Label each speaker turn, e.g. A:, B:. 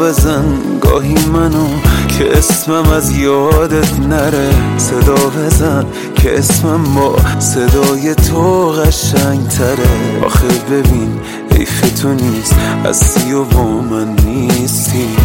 A: بزن گاهی منو که اسمم از یادت نره، صدا بزن که اسمم با صدای تو قشنگ تره. آخه ببین حیف تو نیست هستی و با من نیستی،